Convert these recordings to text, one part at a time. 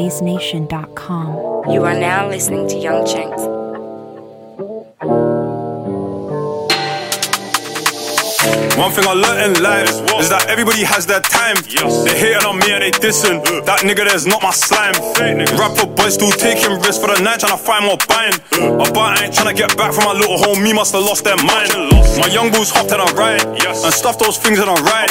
BassNation.com. You are now listening to Young Chinks. One thing I learned in life is that everybody has their time. They hating on me and they dissing. That nigga there's not my slime. Rapper boys still taking risks for the night, trying to find more buying. But I ain't trying to get back from my little homie, must have lost their mind. My young bulls hopped in a ride and stuffed those things in a ride.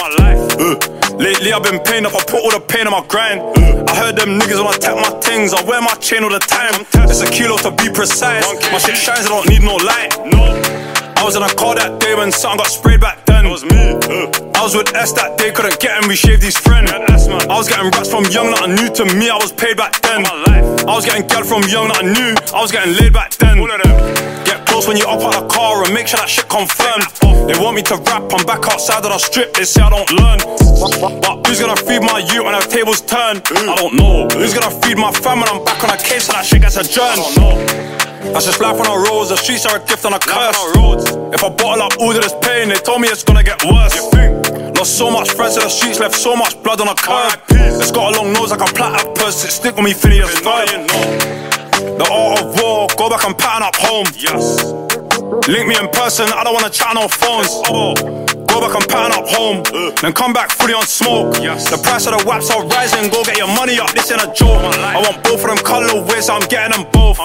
Lately I've been pained up, I put all the pain on my grind. I heard them niggas wanna tap my things, I wear my chain all the time. It's a kilo to be precise. My shit shines, I don't need no light. I was in a car that day when something got sprayed back then. It was me. I was with S that day, couldn't get him, we shaved his friend. I was getting raps from young that I knew, to me I was paid back then. I was getting gal from young that I knew, I was getting laid back then. Get close when you up out the car and make sure that shit confirmed. They want me to rap, I'm back outside on the strip, they say I don't learn. But who's gonna feed my youth when the tables turn? I don't know. Who's gonna feed my fam when I'm back on a case and that shit gets adjourned? I don't know. That's just life on the roads, the streets are a gift and a curse. If I bottle up all of this pain, they told me it's gonna get worse. Lost so much friends in the streets, left so much blood on the curb. It's got a long nose like a platypus, it stick with me Phineas Ferb. The art of war, go back and pattern up home. Link me in person, I don't wanna chat on no phones. Go back and pattern up home, then come back fully on smoke. The price of the waps are rising, go get your money up, this ain't a joke. I want both of them colour ways, so I'm getting them both.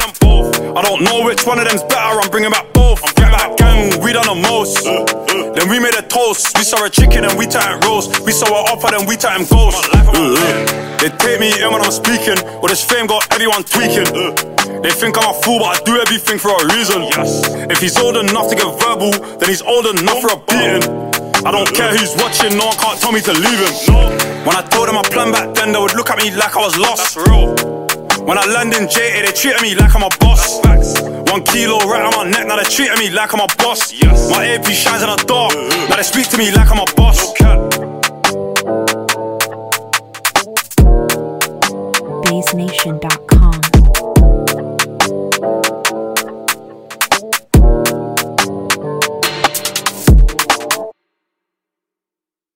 I don't know which one of them's better, I'm bringing back both. Get back gang, we done the most. Then we made a toast, we saw a chicken and we tighten roast. We saw an offer, then we tighten ghost. They take me in when I'm speaking, but this fame got everyone tweaking. They think I'm a fool, but I do everything for a reason. If he's old enough to get verbal, then he's old enough for a beating. I don't care who's watching, no one can't tell me to leave him. When I told them my plan back then, they would look at me like I was lost. When I land in JA, they treated me like I'm a boss. 1 kilo right on my neck, now they treating me like I'm a boss. My AP shines in the dark, now they speak to me like I'm a boss.